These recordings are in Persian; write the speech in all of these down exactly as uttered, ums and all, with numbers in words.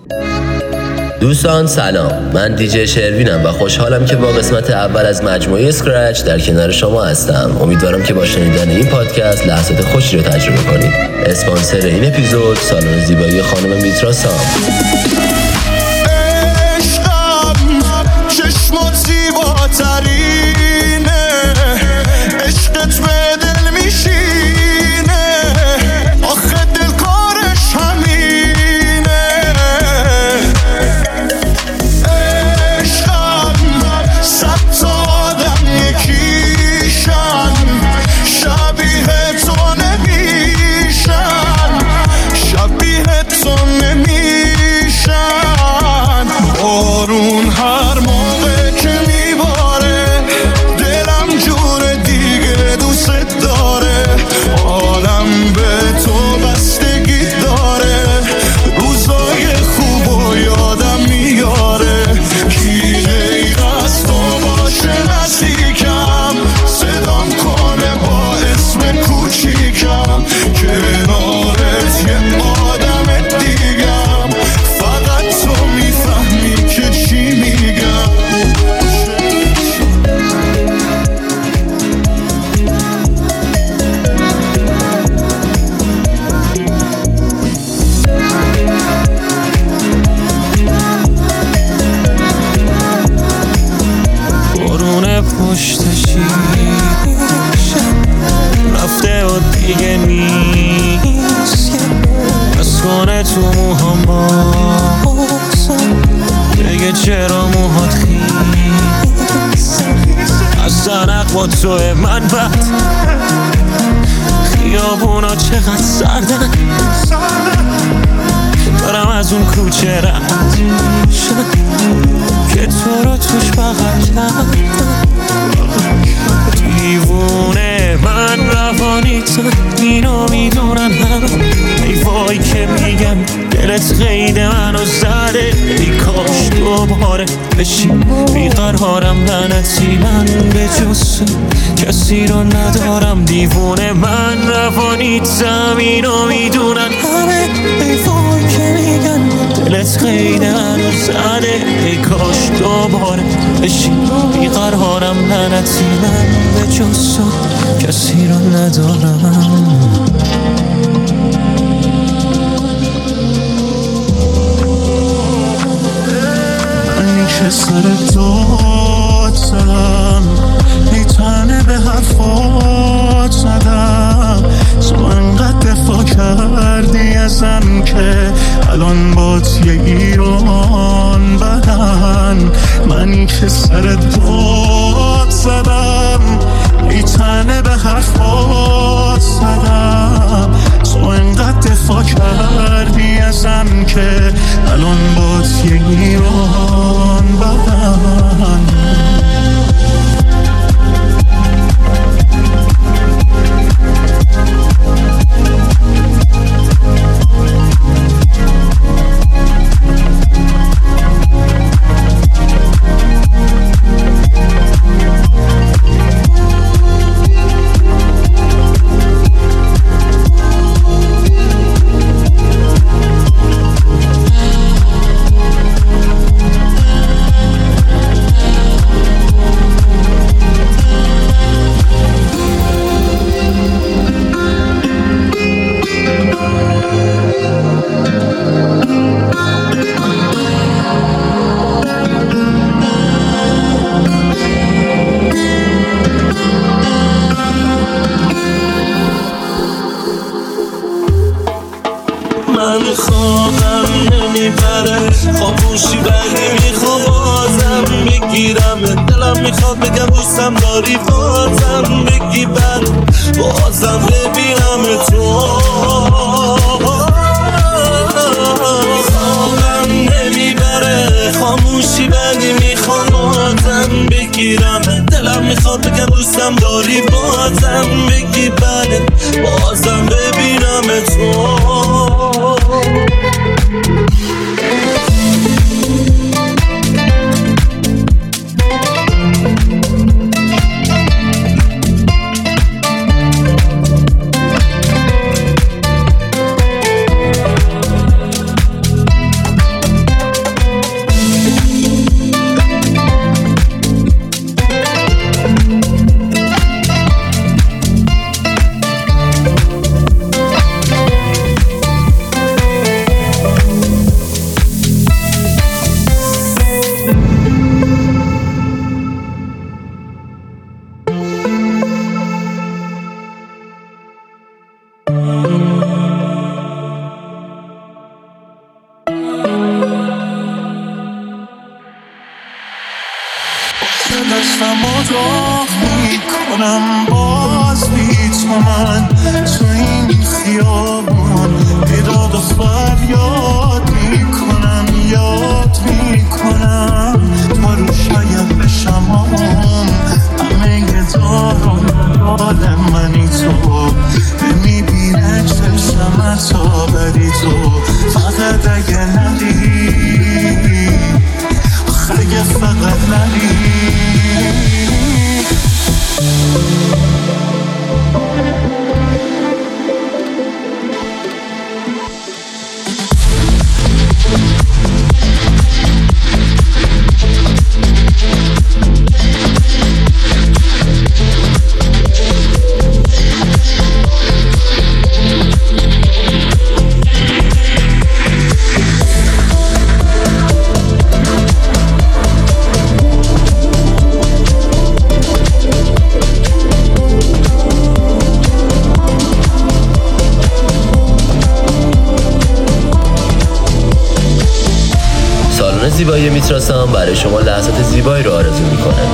دوستان سلام، من دیجی شروینم و خوشحالم که با قسمت اول از مجموعه اسکرچ در کنار شما هستم. امیدوارم که با شنیدن این پادکست لحظات خوشی رو تجربه کنید. اسپانسر این اپیزود سالن زیبایی خانم میترا سام. عشقم چشمات زیباترینه، عشقت به دل میشینه، آخه دل کارش همینه. عشقم صد تا آدم یکیشن، شبیه تو نمیشن، شبیه تو نمیشن. بارون هر موقع که میباره دلم جور دیگه دوست داره، عالم به تو بستگی داره، روزای خوب و یادم میاره. کی غیر از تو باشه نزدیکم، صدام کنه با اسم کوچیکم، کنارت یه آدم دیگم، فقط تو میفهمی که چی میگم. بارون پشت شیشم رفته و دیگه نیست، بس کنه تو موهام باسم، دیگه چرا موهات خیس، از زنق با توه من بد، خیابونا چقدر سردن، دارم از اون کوچه رد شد که تو رو توش بغل کردم. دیوونه من روانیتم، اینو میدونن همه، ای وای که میگم دلت قید منو زده، ای کاش دوباره بشی بیقرارم، لعنتی من به جز کسی رو ندارم. دیوونه من روانیتم، اینو میدونن همه، ای وای که میگن دلت قید منو زده، ای کاش دوباره بشی بیقرارم، لعنتی من به جز کسی رو ندارم. من که سر داد زدم، ای تنه به حرفات زدم، تو انقدر دفاع کردی ازم که الان بات یه ایران بدن. منی که سر داد زدم، ای تنه به حرفات زدم، تو انقدر دفاع کردی ازم که الان بات یه ایران بدن. من خواهم نمیبره خاموشی، ولی میخوام بازم بگیرم، دلم میخواد بگم دوستم داری، بازم بگی بر بازم ببینم تو. خواهم نمیبره خاموشی، ولی میخوام بازم بگیرم، دلم میخواد بگم دوستم داری، بازم بگی بر بازم ببینم تو. دستم و داغ میکنم باز بی تو من تو این خیابون بیداد و فریاد میکنم یاد میکنم تا رو شاید بشم آم همه دارم یاد منی تو میبینه چشم تا بری تو فقط اگه ندی اگه فقط ندی زیبایی میتراسان برای شما لحظات زیبایی رو آرزو میکنه.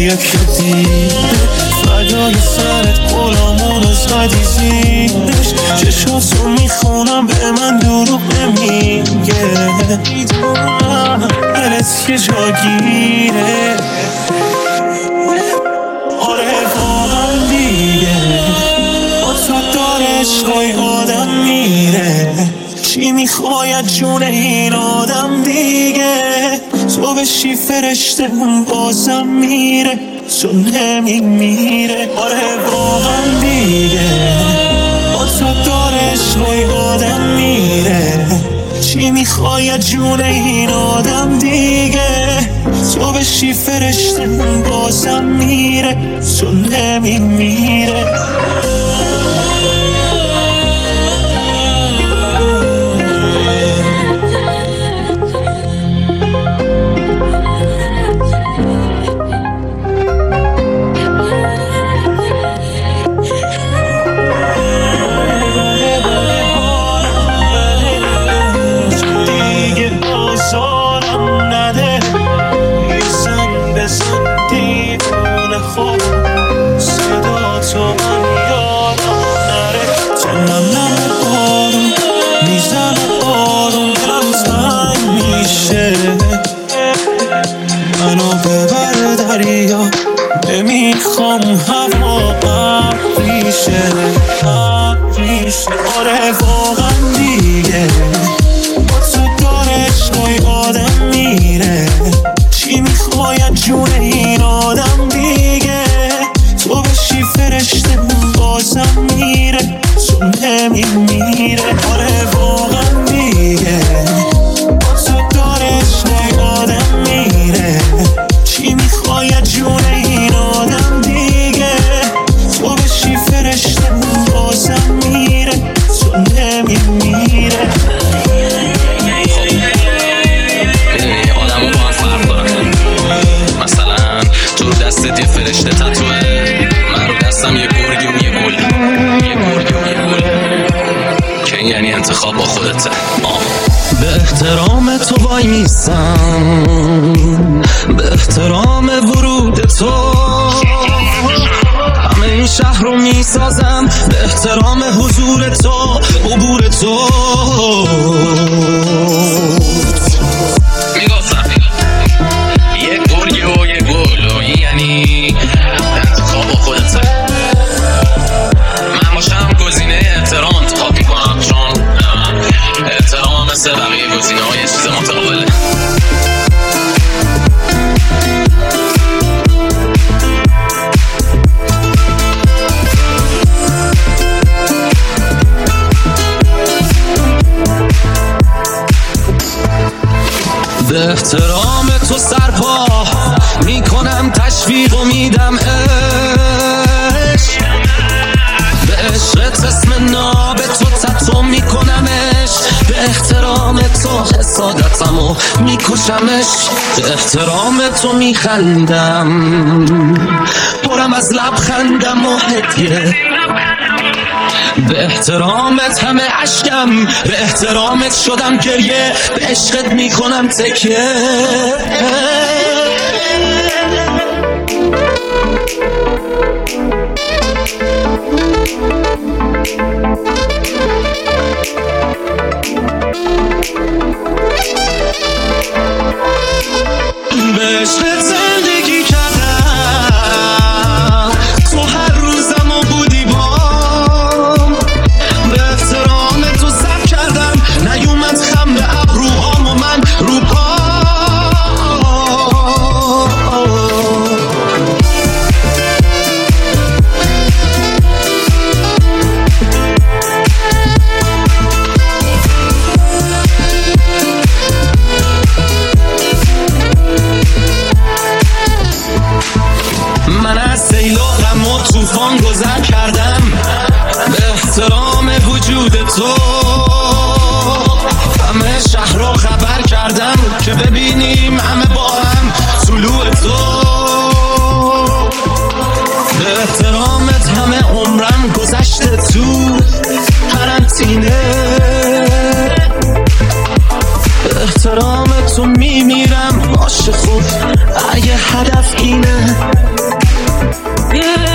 که دیده فدای سرت غلامون زدی زیرش چشاتو میخونم به من دروغ نمیگه میدونم دلت یه جاگیره آره واقعا دیگه با تو داره عشقای آدم میره چی میخواید جون این آدم دیگه تو بشی فرشته اون بازم میره تو نمیمیره آره واقعا دیگه با تو داره عشقای آدم میره چی میخواید جون این آدم دیگه تو بشی فرشته اون بازم میره تو نمیمیره صدا تو من یادم نره جنم نم بارون میزنه بارون دلم تنگ میشه منو ببر دریا نمیخوام هوا ابریشه ابریشه آره واقعا دیگه با تو داره عشقای آدم میره چی میخواید جون این آدم دیگه تو بشی فرشته اون بازم میره تو نمیمیره آره واقعا دیگه با تو داره عشقای آدم میره چی میخواید جون این آدم دیگه تو بشی فرشته اون بازم میره تو نمیمیره میدونی آدم رو با هم فرق دارن مثلا تو دستت یه فرشته تتوه من رو دستم یه گرگی و یه گل یه گرگی و یه گل که این یعنی انتخاب با خودته آه. به احترام تو وای میسم به احترام ورود تو همه این شهر رو میسازم به احترام حضور تو عبور تو میگفتم یه گرگی و یه گل و این یعنی انتخاب با خودته من باشم گزینه احترام انتخاب میکنم چون احترام مثل بقیه گزینه های چیز متقابله به احترام تو سرپا میکنم تشویق و میدم عشق به عشقت اسم ناب تو تتو میکنمش به احترام تو حسادتم و میکشمش به احترام تو میخندم پرم از لبخندم و هدیه به احترامت همه عشقم به احترامت شدم گریه به عشقت میکنم تکیه به عشقت زندگی کردم تو هر روزم و بودی بام به احترام تو سب کردم نیومد خم به ابروهام و من رو پا هدف اینه. yeah.